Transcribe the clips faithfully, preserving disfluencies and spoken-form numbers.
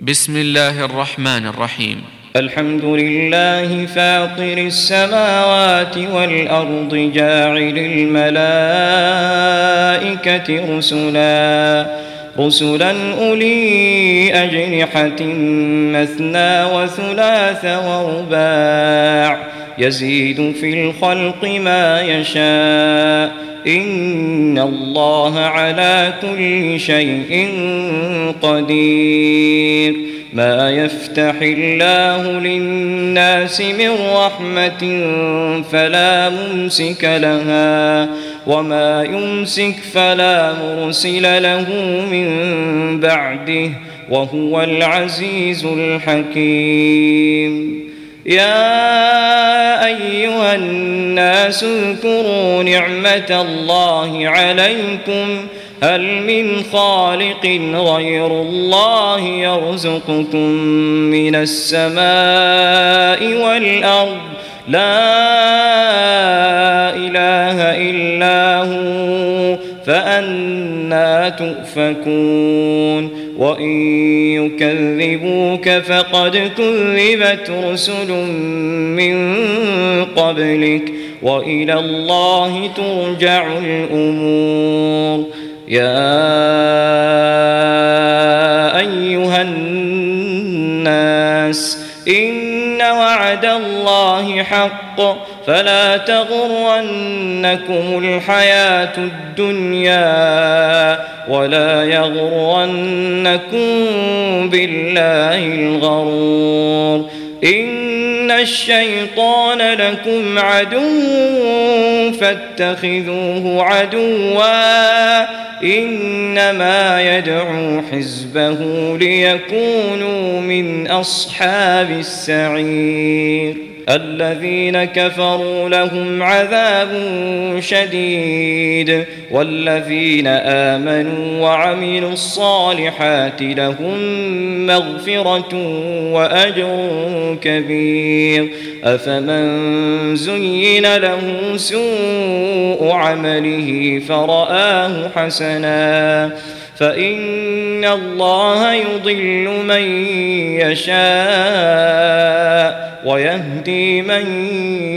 بسم الله الرحمن الرحيم. الحمد لله فاطر السماوات والأرض جاعل الملائكة رسلا رسلا أولي أجنحة مثنى وثلاث ورباع يزيد في الخلق ما يشاء إن الله على كل شيء قدير. ما يفتح الله للناس من رحمة فلا ممسك لها وما يمسك فلا مرسل له من بعده وهو العزيز الحكيم. يا أيها الناس اذكروا نعمة الله عليكم هل من خالق غير الله يرزقكم من السماء والأرض لا إله إلا هو فأنى تؤفكون. وإن يكذبوك فقد كذبت رسل من قبلك وإلى الله ترجع الأمور. يا أيها الناس إن وعد الله حق فلا تغرنكم الحياة الدنيا ولا يغرنكم بالله الغرور. إن الشيطان لكم عدو فاتخذوه عدوا إنما يدعو حزبه ليكونوا من أصحاب السعير. الذين كفروا لهم عذاب شديد والذين آمنوا وعملوا الصالحات لهم مغفرة وأجر كبير. أفمن زين له سوء عمله فرآه حسنا فإن الله يضل من يشاء ويهدي من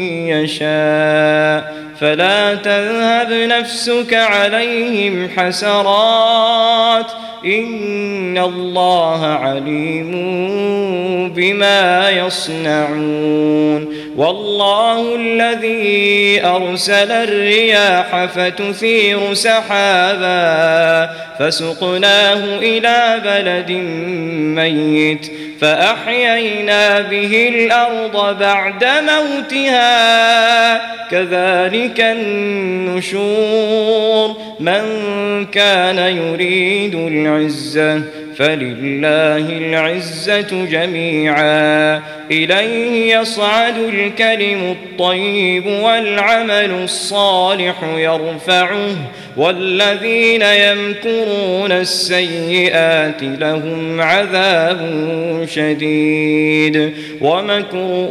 يشاء فلا تذهب نفسك عليهم حسرات إن الله عليم بما يصنعون. والله الذي أرسل الرياح فتثير سحابا فسقناه إلى بلد ميت فأحيينا به الأرض بعد موتها كذلك النشور. من كان يريد العزة فلله العزة جميعا إليه يصعد الكلم الطيب والعمل الصالح يرفعه والذين يمكرون السيئات لهم عذاب شديد ومكر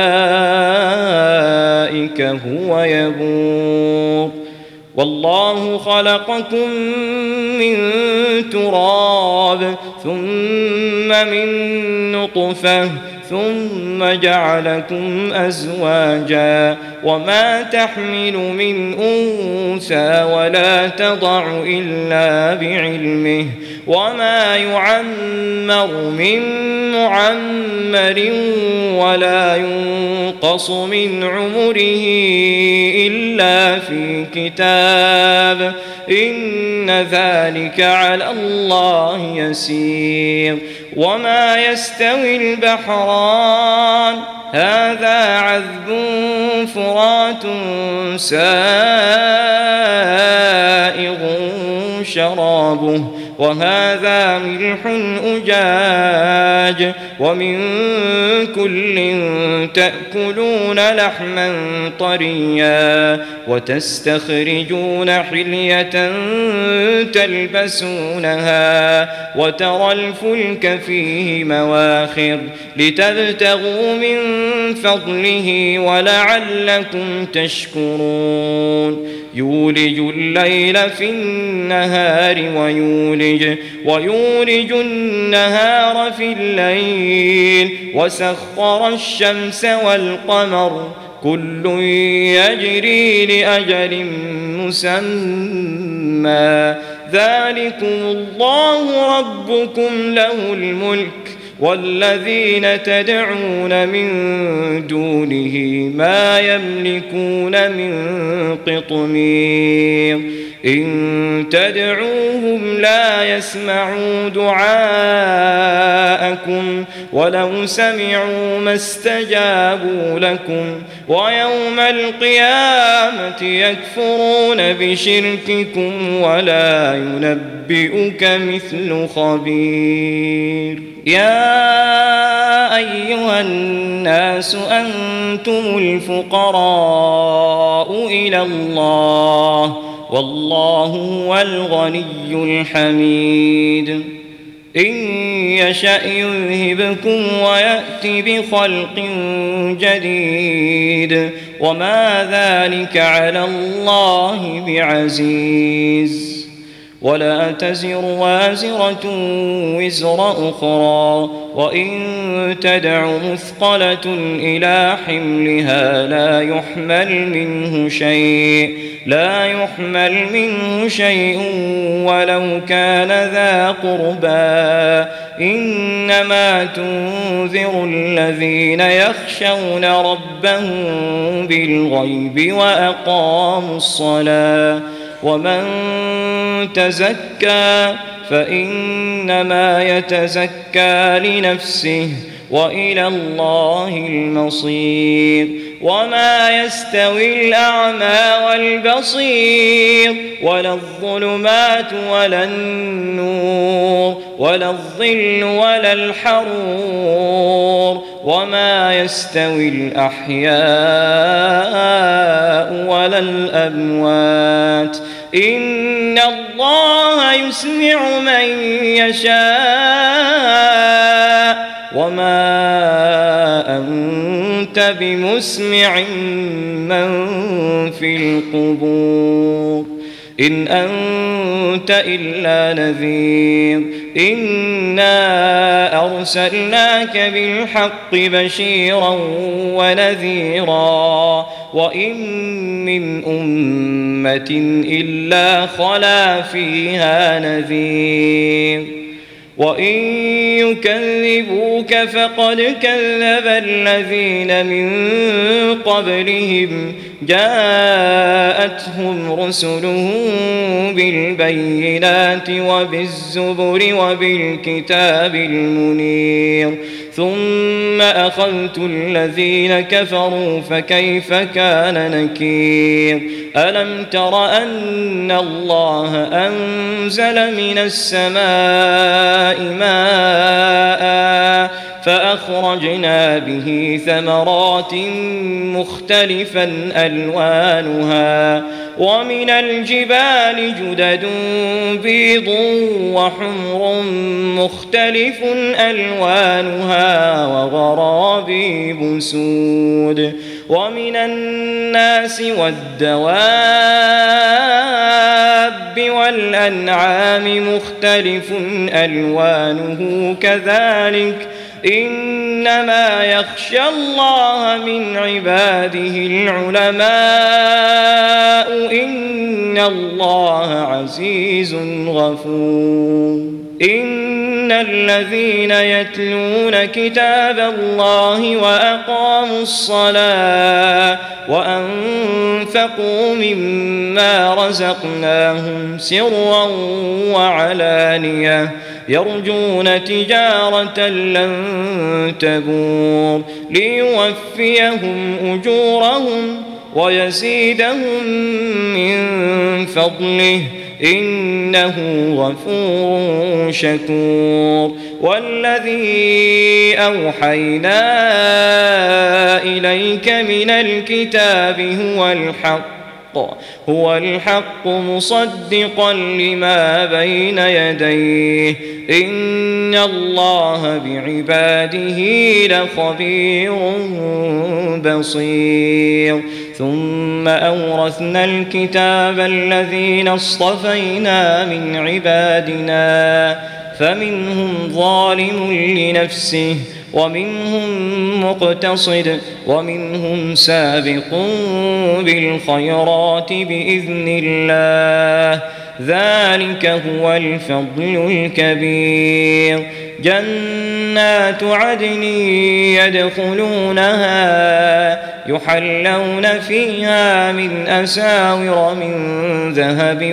أولئك هو يبور. والله خلقكم من تراب ثم من نطفة ثم جعلكم أزواجا وما تحمل من أنثى ولا تضع إلا بعلمه وما يعمر من معمر ولا ينقص من عمره إلا في كتاب إن ذلك على الله يسير. وما يستوي البحران هذا عذب فرات سائغ شرابه وهذا ملح أجاج ومن كل تأكلون لحما طريا وتستخرجون حلية تلبسونها وترى الفلك فيه مواخر لتبتغوا من فضله ولعلكم تشكرون. يولج الليل في النهار ويولج, ويولج النهار في الليل وسخر الشمس والقمر كل يجري لأجل مسمى ذلكم الله ربكم له الملك والذين تدعون من دونه ما يملكون من قطمير إن تدعوهم لا يسمعوا دعاءكم ولو سمعوا ما استجابوا لكم ويوم القيامة يكفرون بشرككم ولا ينبئك مثل خبير. يا أيها الناس أنتم الفقراء إلى الله والله هو الغني الحميد إن يشأ يذهبكم ويأتي بخلق جديد وما ذلك على الله بعزيز. ولا تزر وازرة وزر أخرى وإن تدع مثقلة إلى حملها لا يحمل منه شيء لا يحمل منه شيء ولو كان ذا قربى إنما تنذر الذين يخشون ربهم بالغيب وأقاموا الصلاة ومن تزكى فإنما يتزكى لنفسه وإلى الله المصير. وما يستوي الأعمى والبصير ولا الظلمات ولا النور ولا الظل ولا الحرور وما يستوي الأحياء ولا الأموات إن الله يسمع من يشاء وما أنت بمسمع من في القبور إن أنت إلا نذير إنا أرسلناك بالحق بشيرا ونذيرا وإن من أمة إلا خلا فيها نذير وإن يكذبوك فقد كذب الذين من قبلهم جاءتهم رسلهم بالبينات وبالزبر وبالكتاب المنير ثم أخذت الذين كفروا فكيف كان نكير. ألم تر أن الله أنزل من السماء ماء فأخرجنا به ثمرات مختلفا ألوانها ومن الجبال جدد بيض وحمر مختلف ألوانها وغرابيب سود ومن الناس والدواب والأنعام مختلف ألوانه كذلك إنما يخشى الله من عباده العلماء إن الله عزيز غفور. إن الذين يتلون كتاب الله وأقاموا الصلاة وأنفقوا مما رزقناهم سرا وعلانية يرجون تجارة لن تبور ليوفيهم أجورهم ويزيدهم من فضله إنه غفور شكور. والذي أوحينا إليك من الكتاب هو الحق هو الحق مصدقا لما بين يديه إن الله بعباده لخبير بصير ثم أورثنا الكتاب الذين اصطفينا من عبادنا فمنهم ظالم لنفسه ومنهم مقتصد ومنهم سابق بالخيرات بإذن الله ذلك هو الفضل الكبير جنات عدن يدخلونها يحلون فيها من أساور من ذهب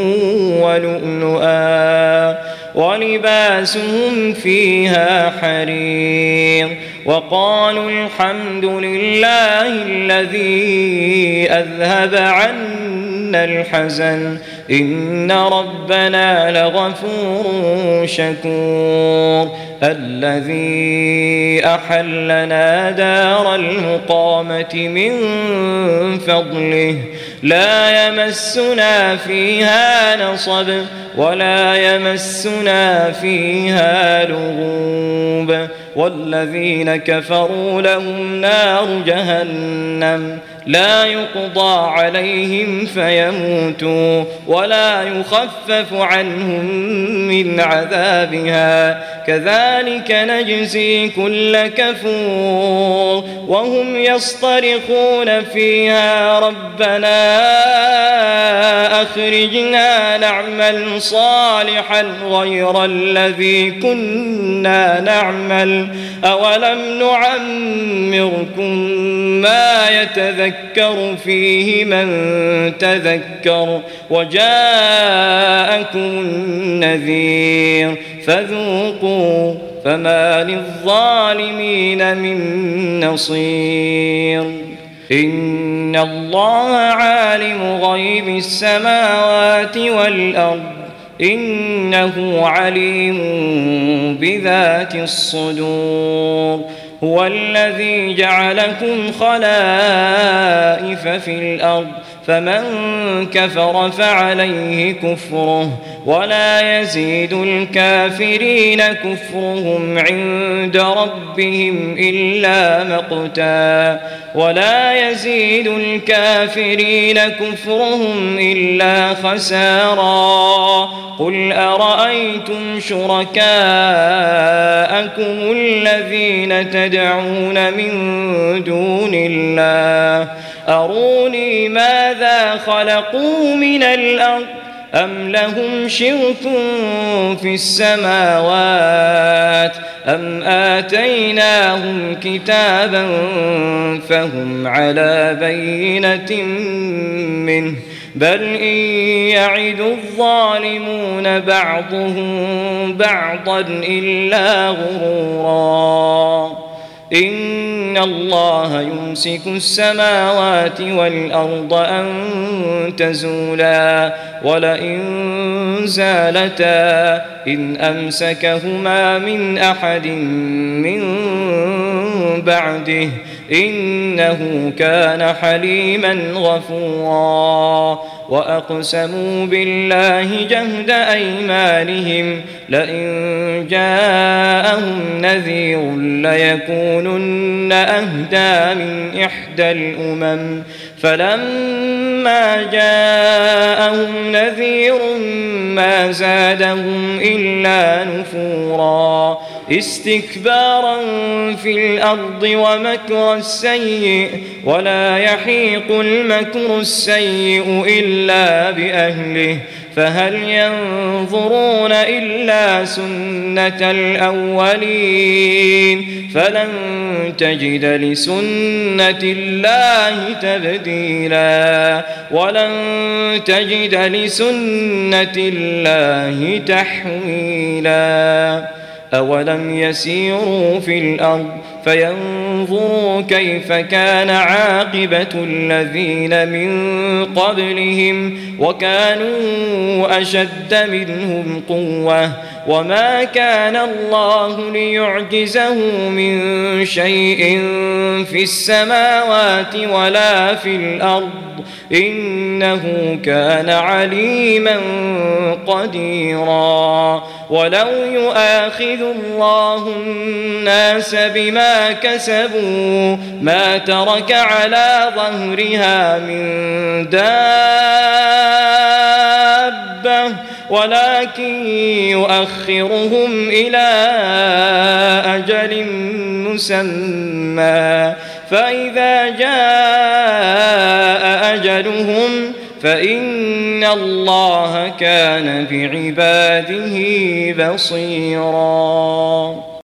ولؤلؤا ولباسهم فيها حرير وقالوا الحمد لله الذي أذهب عنا الحزن إن ربنا لغفور شكور الذي أحلنا دار المقامة من فضله لا يمسنا فيها نصب ولا يمسنا فيها لغوب والذين كفروا لهم نار جهنم لا يقضى عليهم فيموتوا ولا يخفف عنهم من عذابها كذلك نجزي كل كفور وهم يصطرخون فيها ربنا أخرجنا نعمل صالحا غير الذي كنا نعمل أولم نعمركم ما يتذكر فيه من تذكر وجاءكم النذير فذوقوا فما للظالمين من نصير إن الله عالم غيب السماوات والأرض إنه عليم بذات الصدور هو الذي جعلكم خلائف في الأرض فمن كفر فعليه كفره ولا يزيد الكافرين كفرهم عند ربهم إلا مقتا ولا يزيد الكافرين كفرهم إلا خسارا قل أرأيتم شركاءكم الذين تدعون من دون الله أروني ماذا خلقوا من الأرض أم لهم شرك في السماوات أم آتيناهم كتابا فهم على بينة منه بل إن يعد الظالمون بعضهم بعضا إلا غرورا إن الله يمسك السماوات والأرض أن تزولا ولئن زالتا إن أمسكهما من أحد من بعده إنه كان حليما غفورا وأقسموا بالله جهد أيمانهم لئن جاءهم نذير ليكونن أهدى من إحدى الأمم فلما جاءهم نذير ما زادهم إلا نفورا استكبارا في الأرض ومكر السيء ولا يحيق المكر السيء إلا بأهله فهل ينظرون إلا سنة الأولين فلن تجد لسنة الله تبديلا ولن تجد لسنة الله تحويلا أولم يسيروا في الأرض فينظروا كيف كان عاقبة الذين من قبلهم وكانوا أشد منهم قوة وما كان الله ليعجزه من شيء في السماوات ولا في الأرض إنه كان عليما قديرا. ولو يؤاخذ الله الناس بما كسبوا ما ترك على ظهرها من دابة ولكن يؤخرهم إلى أجل مسمى فإذا جاء أجلهم فإن الله كان بعباده بصيرا.